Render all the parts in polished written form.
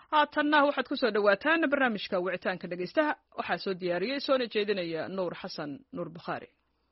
haatanna waxaad ku soo dhawaataan barnaamijka wicitaanka dhegaystaha waxaa soo diyaariyey soona jeedinaya nuur xasan nuur bukhaari.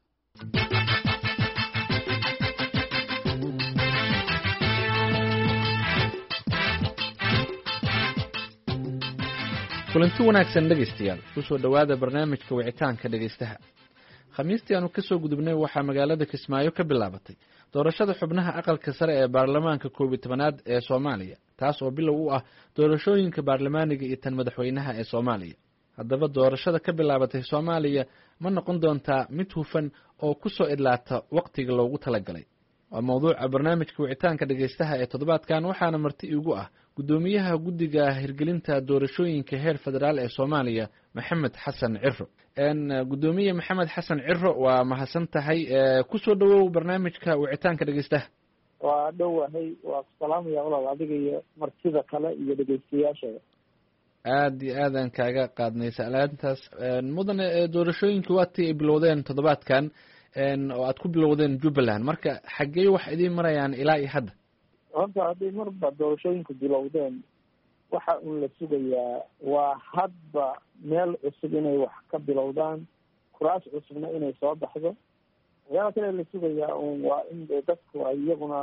kulanti wanaagsan dhegaystayaal ku soo dhowaada barnaamijka wicitaanka dhegaystaha. khamiistii aanu ka soo gudubnay waxaa magaalada Kismaayo ka bilaabatay doorashada xubnaha aqalka sare ee baarlamaanka 11aad ee Soomaaliya, taas oo bilow u ah doorashooyinka baarlamaaniga iyo tan madaxweynaha ee Soomaaliya. haddaba doorashada ka bilaabatay Soomaaliya ma noqon doontaa mid hufan oo ku soo idlaata waqtiga loogu talagalay? waa mawduuca barnaamijka wicitaanka dhegaystaha ee toddobaadkan, waxaana marti igu ah gudoomiyaha guddiga hirgelinta doorashooyinka heer federaal ee Soomaaliya Maxamed Xasan Ciro. gudoomiye Maxamed Xasan Ciro, waa mahadsan tahay. ku soo dhawow barnaamijka wicitaanka dhegaystaha. waa dhowahay, waa ku salaamaya walaal adiga iyo martida kale iyo dhegaystayaasha. aad iyo aadan kaaga qaadnay salaantaas. mudane doorashooyinka waatii ay bilowdeen toddobaadkan oo aad ku bilowdeen Jubbaland, marka xaggee wax idiin marayaan ilaa iyo hadda? horta hadday marba doorashooyinku bilowdeen waxa uun la sugayaa waa hadba meel cusub inay wax ka bilowdaan, kuraas cusubna inay soo baxdo. waxyaaba kale la sugayaa un waa in dadku ay iyaguna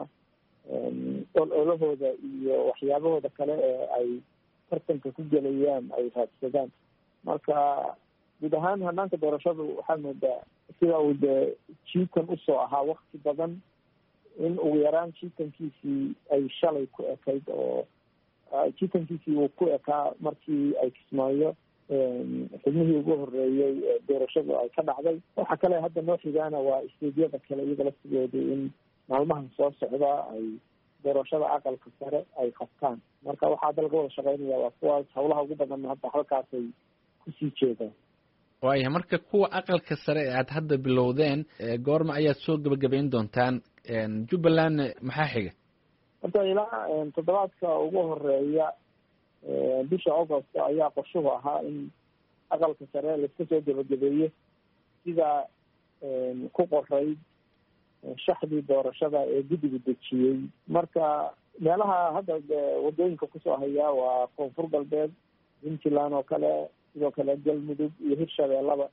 ololahooda iyo waxyaabahooda kale ee ay tartanka ku gelayaan ay raadsadaan. marka guud ahaan hanaanka doorashadu waxaa moodaa sida uu dee jiitan usoo ahaa wakti badan in ugu yaraan jiitankiisii ay shalay ku ekayd oo jiitankiisii uu ku ekaa markii ay Kismaayo xubnihii ugu horeeyey doorashadu ay ka dhacday. waxa kale hadda noo xigaana waa isteedyada kale iyaga laftigooda in maalmahan soo socda ay doorashada aqalka sare ay qabtaan. marka waxaa hadda laga wada shaqeynaya waa kuwaas hawlaha ugu badan hadda halkaasay kusii jeedaan. waayahay, marka kuwa aqalka sare ee aad hadda bilowdeen goorma ayaad soo gebagabayn doontaan? Jubbaland maxaa xiga? horta ilaa toddobaadka ugu horeeya bisha August ayaa qorshuhu ahaa in aqalka sare laiska soo gebagabeeyo sida ku qorayd shaxdii doorashada ee guddiga dejiyey. marka meelaha hadda wadooyinka kusoo hayaa waa koonfur galbeed, Puntland oo kale, sidoo kale Galmudug iyo Hirshabeellaba,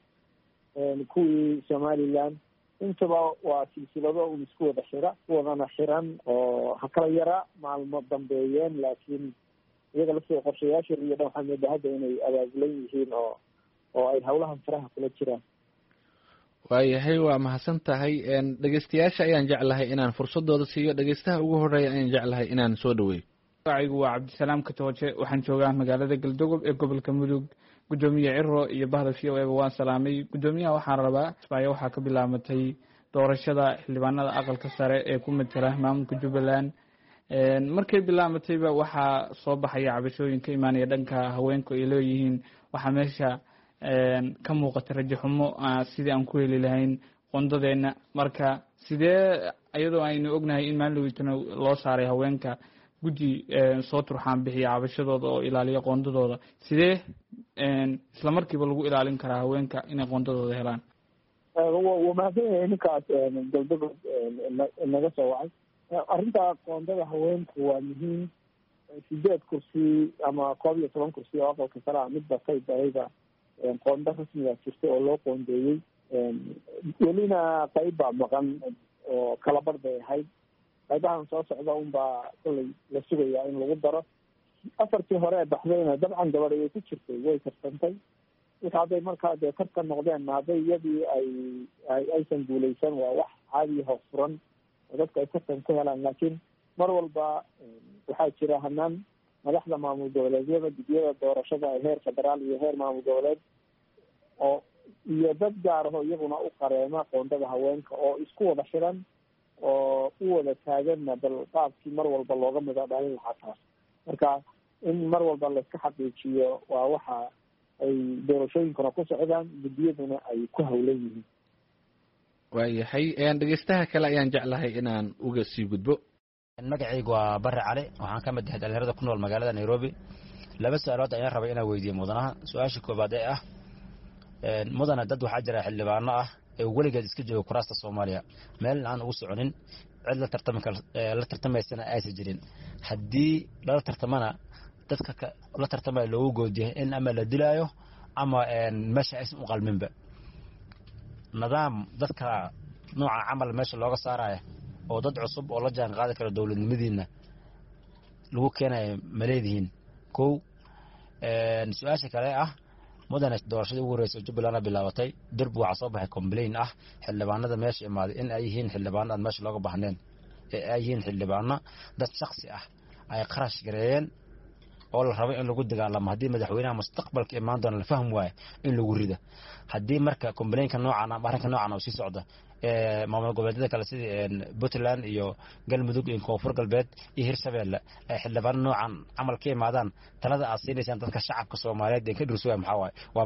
kuwii Somaliland. intaba waa silsilado un isku wada kuwadana xiran oo ha kala yara maalmo dambeeyeen, laakiin iyaga laftiga qorshayaasha iyo dhan waxaa moodaa hadda inay abaabulan yihiin oo ay hawlahan faraha kula jiraan. waayahay, waa mahadsan tahay. dhegaystayaasha ayaan jeclahay inaan fursadooda siiyo. dhegaystaha ugu horeeya ayaan jeclahay inaan soo dhaweeyo. magacigu waa Cabdisalaam Katooje, waxaan joogaa magaalada Galdogob ee gobolka Mudug. gudoomiye Ciro iyo bahda VOA waan salaamay. gudoomiyaha waxaan rabaa Kismaayo waxaa ka bilaabatay doorashada xildhibaanada aqalka sare ee ku matala maamulka Jubbaland. markay bilaabatayba waxaa soo baxaya cabashooyin ka imaanaya dhanka haweenku ay leeyihiin waxaa meesha ka muuqata rajo xumo sidii aan ku heli lahayn qondadeena. marka sidee iyadoo aynu ognahay in maalinweydna loo saaray haweenka guddi soo turxaan bixiya cabashadooda oo ilaaliya qoondadooda, sidee isla markiiba lagu ilaalin karaa haweenka inay qoondadooda helaan? waa mahadsan yahay ninkaas Galdogob naga soo wacay. arrinta qoondada haweenku waa muhiim. 8 kursi ama 11 kursi oo aqalka sare midba qaybahayba qoonda rasmiga jirta oo loo qoondeeyey. welina qaybbaa maqan oo kala bar bay ahayd. qaybahan soo socda unbaa kolley la sugayaa in lagu daro. 4tii hore ee baxdayna dabcan gabadh ayay ku jirtay, way karsantay. wixii hadday markaa dee tartan noqdeen hadday iyadii aysan guuleysan waa wax caadi hoos furan oo dadka ay tartan ku helaan. laakiin mar walba waxaa jira hanaan madaxda maamul goboleedyada, guddiyada doorashada heer federaal iyo heer maamul goboleed oo iyo dad gaar aho iyaguna u qareema qoondada haweenka oo isku wada xiran oo u wada taaganna bal qaabkii mar walba looga mida dhalin lahaa taas. marka in mar walba layska xaqiijiyo waa waxa ay doorashooyinkuna ku socdaan, guddiyaduna ay ku hawlan yihiin. waayahay, dhegaystaha kale ayaan jeclahay inaan uga sii gudbo. magacaygu waa Barre Cali, waxaan ka mid ahay dhalinyarada ku nool magaalada Nairobi. 2 su'aalood ayaan rabay inaan weydiiyo mudanaha. su-aasha koobaad ee ah mudana dad waxaa jira xildhibaano ah ee weligeed iska jooga kuraasta Soomaaliya meel aan ugu soconin, cid la tartamaysana aysan jirin. haddii lala tartamana dadka la tartamaya loogu goodiyo in ama la dilaayo ama meesha aysan u qalminba nidaam dadka nooca camal meesha looga saaraya oo dad cusub oo la jaan qaadi kara dowladnimadiina lagu keenayo ma leedihiin kow su-aasha kale ah mudane doorashadii ugu horreysay Jubbaland bilaabatay darbu waxa soo baxay complaint ah xildhibaanada meesha imaaday in ay yihiin xildhibaanada meesha looga baahneen ee ay yihiin xildhibaano dad shakhsi ah ay qarash gareeyeen oo la rabo in lagu dagaalamo haddii madaxweynaha mustaqbalka imaan doona la fahmi waayo in lagu rido haddii marka complaintka noocan ama arrinka noocan oo sii socda maamul goboleedyada kale sida Puntland iyo Galmudug iyo Koonfur Galbeed iyo Hirshabeelle ay xildhibaan noocan camal ka imaadaan talada aad siinaysan dadka shacabka Soomaaliyeed ee ka dhursuway maxaa waaye waa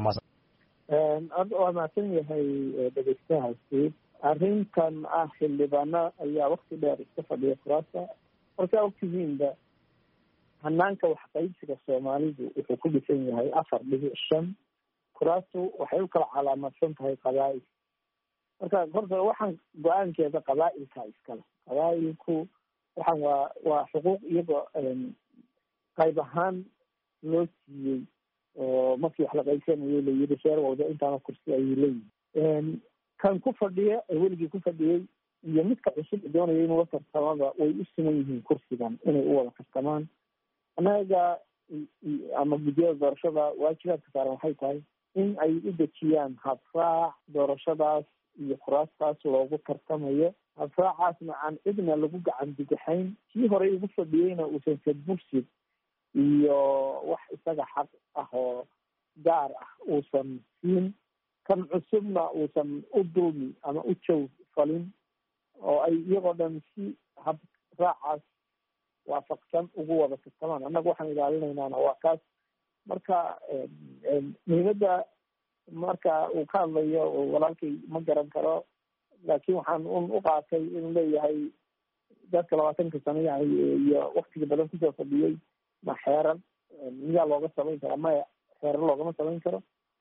maasan yahay dhageystayaasha arrinkan ah xildhibaano ayaa waqti dheer iska fadhiya kuraasta marka ogtihiinba hanaanka wax qaybsiga Soomaalidu wuxuu ku dhisan yahay 4.5 kuraastu waxay u kala calaamadsan tahay qabaa'il marka horta waxaan go'aankeeda qabaa'ilka iskale qabaa'ilku waxaan waa xuquuq iyagoo qayb ahaan loo siiyey oo markii wax la qaybsanayo la yidhi sheerwooda intaana kursi ayay leeyihiin kan ku fadhiya weligii ku fadhiyey iyo midka cusub doonaya inuu la tartamaba way u siman yihiin kursigan inay u wada tartamaan annaga ama guddiyada doorashada waajibaadka saaran waxay tahay in ay u dejiyaan habraac doorashadaas iyo kuraastaas loogu tartamayo habraacaasna aan cidna lagu gacan bidixayn kii horey ugu fadhiyeyna uusan sadbursid iyo wax isaga xaq ah oo gaar ah uusan siin kan cusubna uusan u dulmi ama u jow falin oo ay iyagoo dhan si habraacaas waafaqsan ugu wada tartamaan annaga waxaan ilaalinaynaana waa kaas marka muhiimadda marka uu ka hadlayo walaalkay ma garan karo laakiin waxaan u qaatay inuu leeyahay dadka 20 sano iyo waqtiga badan kusoo fadhiyey ma xeeran miyaa looga samayn karaa maya xeerar loogama samayn karo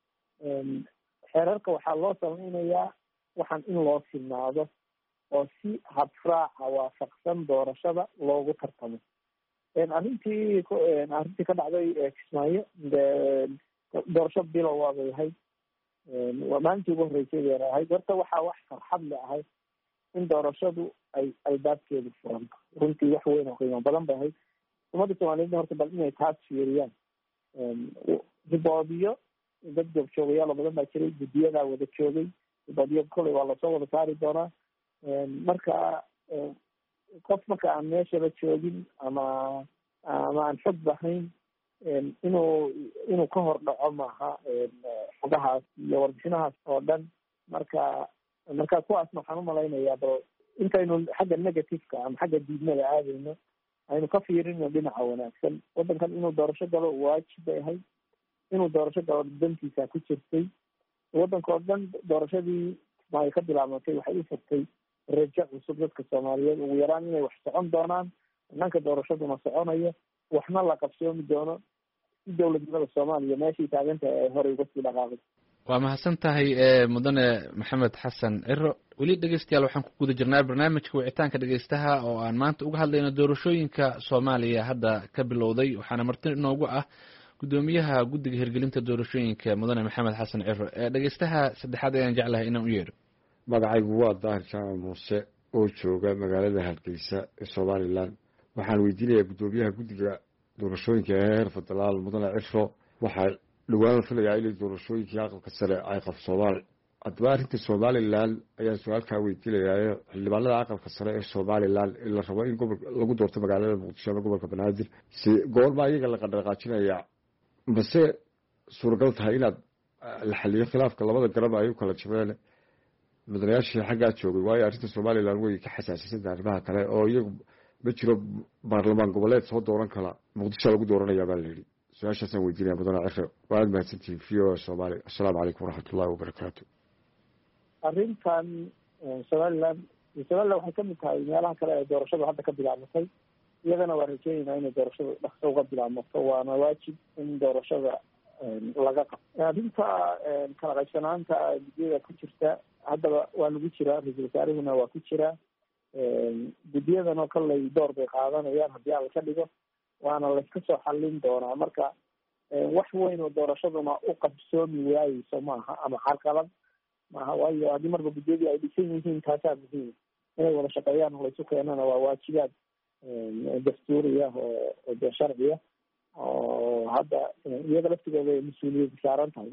xeerarka waxaa loo samaynayaa waxaan in loo sinaado oo si habraaca waafaqsan doorashada loogu tartamo arrintii ka dhacday Kismaayo doorasho bilow waabay ahayd waa maalintii ugu horreysay bay ahayd horta waxaa wax farxad le ahayd in doorashadu ay albaabkeedu furanto runtii wax weyn oo qiimo badan bay ahayd ummadda Soomaaliyeed horta bal inay taas fiiriyaan riboodiyo dad joogyaal badan baa jiray guddiyadaa wada joogay riboodiyo koley waa lasoo wada saari doonaa marka qof marka aan meeshaba joogin ama aan xog bahayn inuu ka hor dhaco maaha xogahaas iyo warbixinahaas oo dhan marka kuwaasna waxaan umalaynayaa bal intaynu xagga negativeka ama xagga diidmada aadayno aynu ka fiirino dhinaca wanaagsan waddankan inuu doorasho galo waajib bay ahayd inuu doorasho galo dantiisa ku jirtay waddanka oo dhan doorashadii ay ka bilaabmatay waxay u furtay rajo cusub dadka Soomaaliyeed ugu yaraan inay wax socon doonaan dhanka doorashaduna soconayo waxna la qabsoomi doono si dowladnimada Soomaaliya meeshii taaganta ay hore uga sii dhaqaaqday waa mahadsan tahay mudane maxamed xasan ciro weli dhegeystayaal waxaan ku guda jirnaa barnaamijka wicitaanka dhegeystaha oo aan maanta uga hadlayno doorashooyinka Soomaaliya hadda ka bilowday waxaana marti inoogu ah gudoomiyaha guddiga hirgelinta doorashooyinka mudane maxamed xasan ciro dhegeystaha saddexaad ayaan jeclahay inaan u yeedho magacaygu waa daahir jaamac muuse oo jooga magaalada Hargeysa ee Somaliland waxaan weydiinayaa gudoomiyaha guddiga doorashooyinka heer federaal mudane ciro waxaa dhawaan filayaa inay doorashooyinkii aqalka sare ay qabsoomaan haddaba arrinta Somaliland ayaan su-aalkaa weydiinayaa xildhibaanada aqalka sare ee Somaliland in la rabo in lagu doorto magaalada Muqdisho ama gobolka Banaadir si goorma iyaga la qadaqaajinaya base suuragal tahay inaad la xaliyo khilaafka labada garab ay u kala jabeen mudanayaashii xaggaa joogay waayo arrinta Somaliland way ka xasaasisan arrimaha kale oo iyagu ma jiro baarlamaan goboleed soo dooran kala Muqdisho lagu dooranayaa baa la yidhi su-aashaasaan weydiinaya mudane ciro waad mahadsantihiin v o Soomaali assalaamu calaykum waraxmatullahi wabarakaatu arrintan Somaliland waxay ka mid tahay meelaha kale ee doorashadu hadda ka bilaabmatay iyadana waa rajeynaynaa inay doorashadu dhaqso uga bilaabmato waana waajib in doorashada laga qabto arrinta kala qaybsanaanta guddiyada ku jirta haddaba waa lagu jiraa ra-iisul wasaarihuna waa ku jiraa guddiyadanoo kalley door bay qaadanayaan haddii alla ka dhigo waana layska soo xallin doonaa. marka wax weyn oo doorashaduna u qabsoomi waayeyso maaha ama carqalad maaha, waayo haddii marba guddiyadii ay dhisan yihiin taasaa muhiim inay wada shaqeeyaan laysu keenana waa waajibaad dastuuriya oo dee sharciya oo hadda iyaga laftigooda ay mas-uuliyad saaran tahay.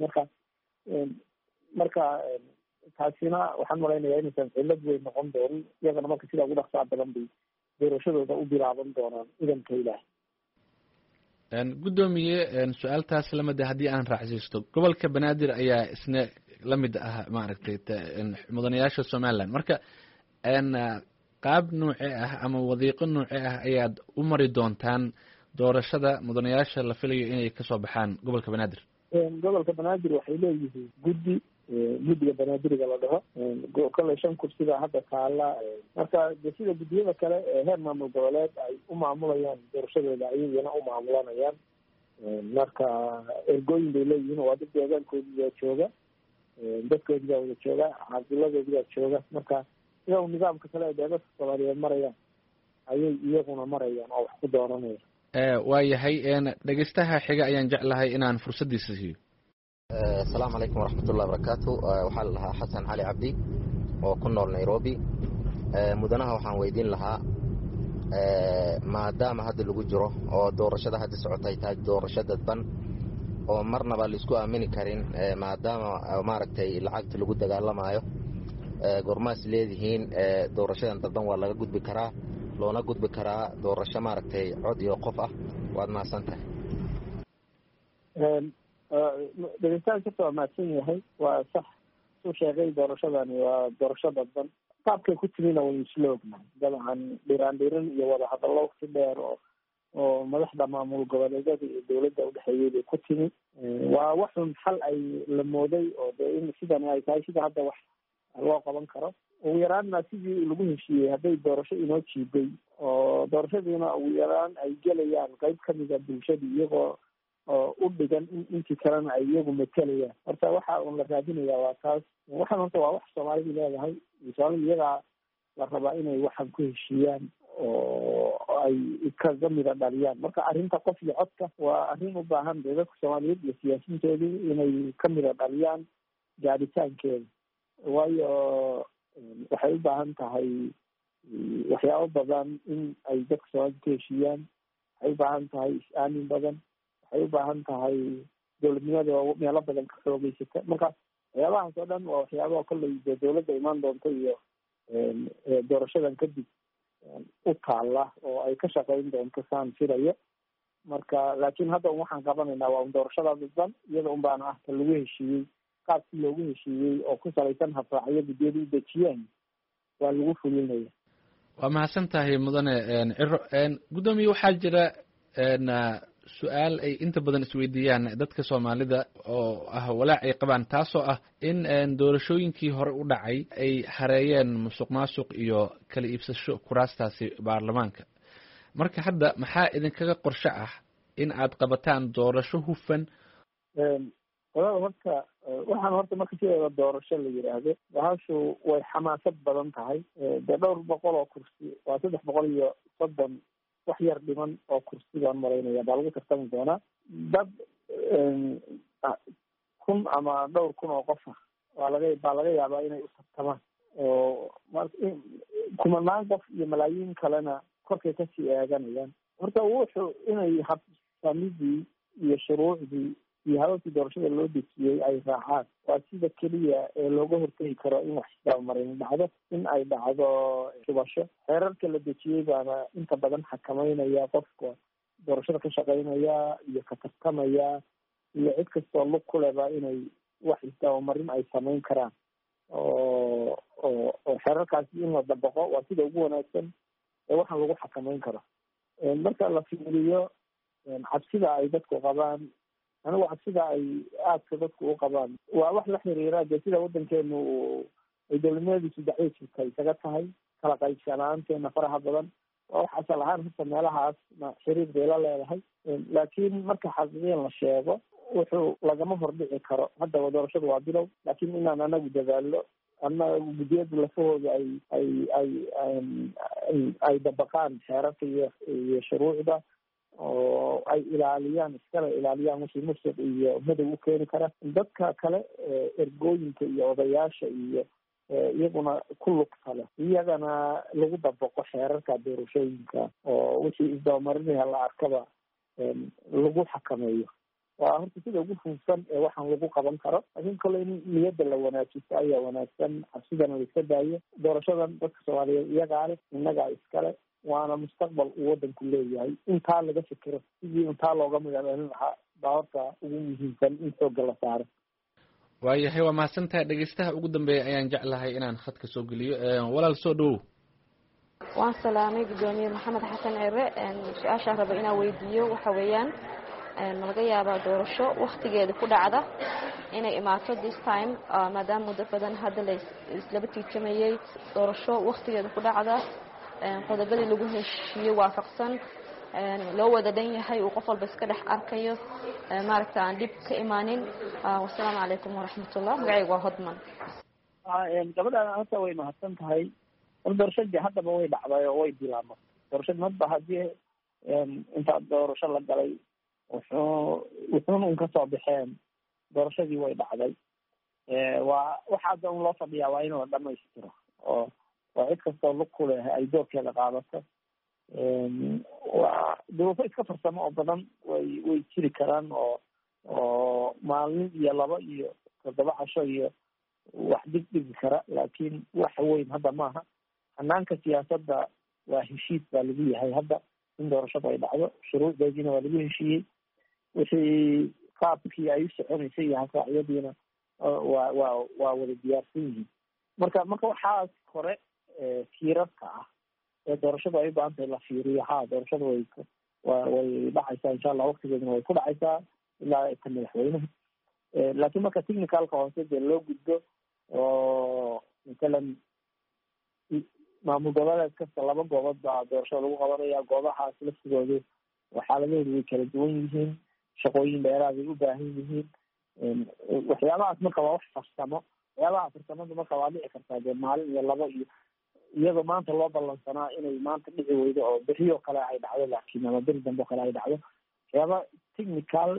marka taasina waxaan malaynayaa inaysan cillad weyn noqon doonin, iyagana marka sidaa ugu dhaqsaa badan bay doorashadooda u bilaaban doonaan idanka ilaahay. guddoomiye su-aaltaas lamida haddii aan raacsiisto, gobolka banaadir ayaa isna lamid ah maaragtay mudanayaasha somaliland, marka qaab nooce ah ama wadiiqo nooce ah ayaad u mari doontaan doorashada mudanayaasha la filayo inay kasoo baxaan gobolka banaadir? gobolka banaadir waxay leeyihiin guddiga banaadiriga la dhaho, kolley 5 kursiga hadda taala. marka de sida guddiyada kale ee heer maamul goboleed ay u maamulayaan doorashadooda ayagana u maamulanayaan. marka ergooyin bay leeyihiin, waa dad deegaankoodiibaa jooga, dadkoodiibaa wada jooga, xaafiladoodiibaa jooga. marka sida nidaamka kale ee dadka soomaaliyeed marayaan ayay iyaguna marayaan oo wax ku dooranayaan. waa yahay dhegeystaha xiga ayaan jeclahay inaan fursaddiisa siiyo. asalaamu calaykum waraxmatullahi wabarakaatu. waxaa la dhahaa xasan cali cabdi oo ku nool nairobi. mudanaha waxaan weydiin lahaa, maadaama hadda lagu jiro oo doorashada hadda socotay tahay doorasho dadban oo marnaba laisku aamini karin, maadaama maaragtay lacagta lagu dagaalamayo, gormaas leedihiin doorashadan dadban waa laga gudbi karaa, loona gudbi karaa doorasho maaragtay cod iyo qof ah? waad mahadsan tahay. dhegeystayaal kasta waa mahadsan yahay. waa sax suu sheegay, doorashadani waa doorasho dadban. qaabkay ku timina waynu isla ognahay, dabcan dhiraan iyo wada hadallo waqti dheer oo madaxda maamul goboleedyada iyo dawladda udhexeeyay bay ku timi. waa waxun xal ay la mooday oo de in sidan ay tahay sida hadda wax loo qaban karo. ugu yaraanna sidii lagu heshiiyey hadday doorasho inoo jiiday oo doorashadiina ugu yaraan ay gelayaan qayb kamida bulshadii iyagoo u dhigan intii kalena ay iyagu matelayaan. horta waxa un la raadinaya waa taas. waxaan horta waa wax soomaalidu leedahay, soomaalida iyagaa la rabaa inay waxan ku heshiiyaan oo ay kaga mida dhaliyaan. marka arrinta qof iyo codka waa arrin u baahan dee dadka soomaaliyeed iyo siyaasiyiintoodii inay ka mida dhaliyaan gaadhitaankeeda, waayo waxay u baahan tahay waxyaabo badan in ay dadka soomaalida ku heshiiyaan. waxay u baahan tahay is-aamin badan, waxay u baahan tahay dowladnimada oo meelo badan ka xoogeysata. marka waxyaabahaas oo dhan waa waxyaabaha kolley dee dawladda imaan doonta iyo doorashadan kadib u taala oo ay ka shaqeyn doonto saan filayo. marka laakiin hadda waxaan qabanaynaa waa doorashada dadban, iyada un baana ah ka lagu heshiiyey, qaabkii loogu heshiiyey oo ku salaysan habraacyo guddiyada u dejiyeen waa lagu fulinaya. waa mahadsan tahay mudane ciro. guddoomiye, waxaa jira su-aal ay inta badan isweydiiyaan dadka soomaalida oo ah walaac ay qabaan, taasoo ah in doorashooyinkii hore u dhacay ay hareeyeen musuq maasuq iyo kala iibsasho kuraastaasi baarlamaanka. marka hadda maxaa idinkaga qorshe ah in aad qabataan doorasho hufan? horta waxaan marka sideeda doorasho la yidhaahdo bahashu way xamaasad badan tahay. dee 200 oo kursi waa 330 wax yar dhiman oo kursi baan malaynaya baa lagu tartami doonaa. dad 1,000 ama dhowr kun oo qof ah baa laga yaabaa inay u tartamaan oo kumanaan qof iyo malaayiin kalena korkay kasii eeganayaan. horta wuxuu inay habsamidii iyo shuruucdii iyo hababkii doorashada loo dejiyey ay raacaan waa sida keliya ee looga hortegi karo in wax isdabamarin dhacdo, in ay dhacdo shubasho. xeerarka la dejiyey baana inta badan xakameynaya qofka doorashada ka shaqeynaya iyo ka tartamaya iyo cid kastoo lug ku leba inay wax isdabamarin ay sameyn karaan. oo xeerarkaasi in la dabaqo waa sida ugu wanaagsan ee waxaan lagu xakameyn karo. marka la fiiriyo cabsida ay dadku qabaan, anigu cabsida ay aadka dadku u qabaan waa wax la xiriira dee sida waddankeenu ay dowladnimadiisu daciifka isaga tahay, kala qaybsanaanteena faraha badan. waa wax asal ahaan hasa meelahaas xiriir bay la leedahay. laakiin marka xaqiiqiyan la sheego wuxuu lagama hordhici karo. haddaba doorashadu waa bilow, laakiin inaan anagu dadaallo, anagu guddiyada lafahooda ay dabaqaan xeerarka iyo shuruucda oo ay ilaaliyaan iskala ilaaliyaan wixii musuq iyo madow u keeni kara. dadka kale ergooyinka iyo odayaasha iyo iyaguna ku lugta leh iyagana lagu dabaqo xeerarka doorashooyinka oo wixii isdabamarinaya la arkaba lagu xakameeyo. waa horta sida ugu fuufsan ee waxaan lagu qaban karo. laakiin kale in niyadda la wanaajisto ayaa wanaagsan, cabsidana la iska daayo. doorashadan dadka soomaaliyeed iyagaa leh, innagaa iskale, waana mustaqbal uu wadanku leeyahay. intaa laga fikiro sidii intaa looga magaaloonin lahaa baa horta ugu muhiimsan in xoogga la saaro. waayahay, waa mahadsantahay. dhegeystaha ugu dambeeya ayaan jeclahay inaan khadka soo geliyo. walaal soo dhowow. waan salaamay gudoomiye maxamed xasan cire. su-aashaan raba inaan weydiiyo waxa weeyaan ma laga yaabaa doorasho waktigeeda ku dhacda inay imaato this time maadaama muddo badan hadda la islaba tiijamayey doorasho waktigeeda ku dhacda qodobadii lagu heshiiyey waafaqsan loo wada dhan yahay uu qof walba iska dhex arkayo maaragta aan dhib ka imaanin. wasalaamu calaykum waraxmatullah. magacaygu waa hodman. gabadhaan horta way mahadsan tahay. doorashadii haddaba way dhacday oo way bilaabmay. doorashadii hadba haddii intaa doorasho la galay wuxuuna un kasoo baxeen doorashadii way dhacday. waa waxa hadda un loo fadhiyaa waa in la dhamaystiro oo waa cid kastoo lug ku leh ay doorkeeda qaadato. waa duruufo iska farsamo oo badan way jiri karaan oo maalin iyo 2 iyo 7 casho iyo wax dhigi kara, laakiin wax weyn hadda maaha. hanaanka siyaasadda waa heshiis baa lagu yahay hadda in doorashada ay dhacdo. shuruucdeediina waa lagu heshiiyey. wixii qaabkii ay u soconaysay iyo hasaaciyadiina waa wada diyaarsan yihiin. marka waxaas hore fiirarka ah ee doorashada ay u baahan tahay la fiiriyo. doorashada way dhacaysaa insha allah, waktigeeduna way ku dhacaysaa ilaa ka madaxweynaha. laakiin marka technicalka hoose dee loo gudbo oo matalan maamul goboleed kasta 2 goobood baa doorashada lagu qabanaya. goobahaas laftigoodu xaaladoodu way kala duwan yihiin, shaqooyin dheeraaday u baahan yihiin. waxyaabahaas marka waa wax farsamo. waxyaabaha farsamada marka waa dhici kartaa dee maalin iyo 2 iyo iyadoo maanta loo ballansanaa inay maanta dhici weydo oo beriyo kale ay dhacdo, laakiin ama beri dambe kale ay dhacdo. waxyaaba technical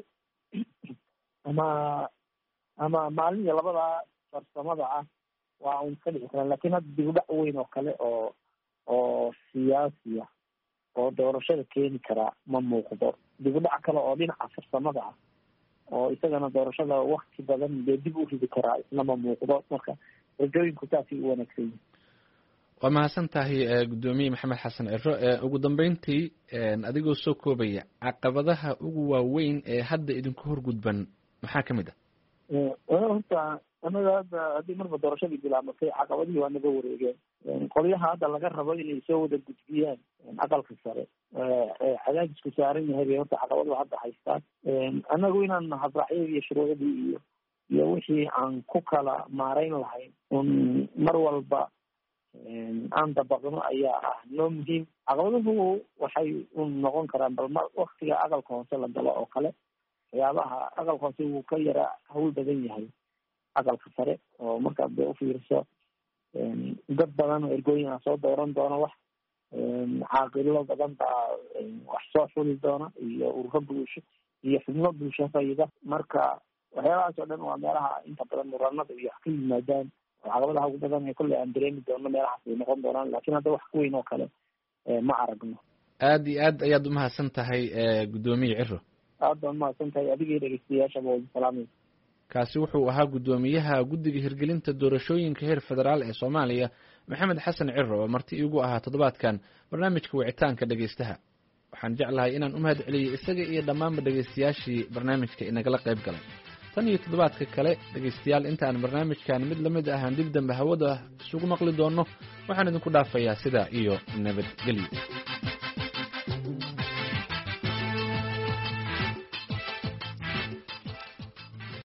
ama maalin iyo 2 farsamada ah waa un ka dhici karaan. laakiin hadda dib u dhac weyn oo kale oo siyaasiya oo doorashada keeni karaa ma muuqdo. dib u dhac kale oo dhinaca farsamada ah oo isagana doorashada wakti badan dee dib u ridi karaa isna ma muuqdo. marka rajooyinku saasay u wanaagsan yihin. waa mahadsan tahay gudoomiye maxamed xasan ciro. ugu dambeyntii adigoo soo koobaya caqabadaha ugu waaweyn ee hadda idinku horgudban maxaa kamid ah? horta anaga hadda haddii marba doorashadii bilaabmatay caqabadihii waa naga wareegeen. qolyaha hadda laga rabo inay soo wada gudbiyaan aqalka sare cadaadisku saaran yahay bay horta caqabadu hadda haystaan. anagu inaan habraacyadii iyo shuruucdii iyo wixii aan ku kala maarayn lahayn un mar walba aan dabaqno ayaa ah noo muhiim. caqabaduhu waxay un noqon karaan bal waktiga aqalka hoose la galo oo kale. waxyaabaha aqalka hoose wuu ka yara hawl badan yahay aqalka sare oo markaad dee ufiiriso dad badan oo ergooyin a soo dooran doona, wax caaqilo badan baa wax soo xuli doona iyo ururo bulsho iyo xubno bulsho fayida. marka waxyaabahaas oo dhan waa meelaha inta badan muranada iyo wax ka yimaadaan oo caqabadaha ugu badan ee kolley aan dareemi doono meelahaas ay noqon doonaan. laakiin hadda wax ka weyn oo kale ma aragno. aad iyo aad ayaad umahadsan tahay gudoomiye ciro. aad baan umahadsan tahay adigii dhegeystayaashaba wada salaamay. kaasi wuxuu ahaa gudoomiyaha guddiga hirgelinta doorashooyinka heer federaal ee Soomaaliya maxamed xasan ciro oo marti iigu ahaa toddobaadkan barnaamijka wicitaanka dhegeystaha. waxaan jeclahay inaan u mahad celiyo isaga iyo dhammaanba dhegeystayaashii barnaamijka inagala qayb galay. tan iyo toddobaadka kale dhegeystayaal intaan barnaamijkan mid lamid ahaan dib dambe hawada isugu maqli doono waxaan idinku dhaafayaa sidaa iyo nabadgelyo.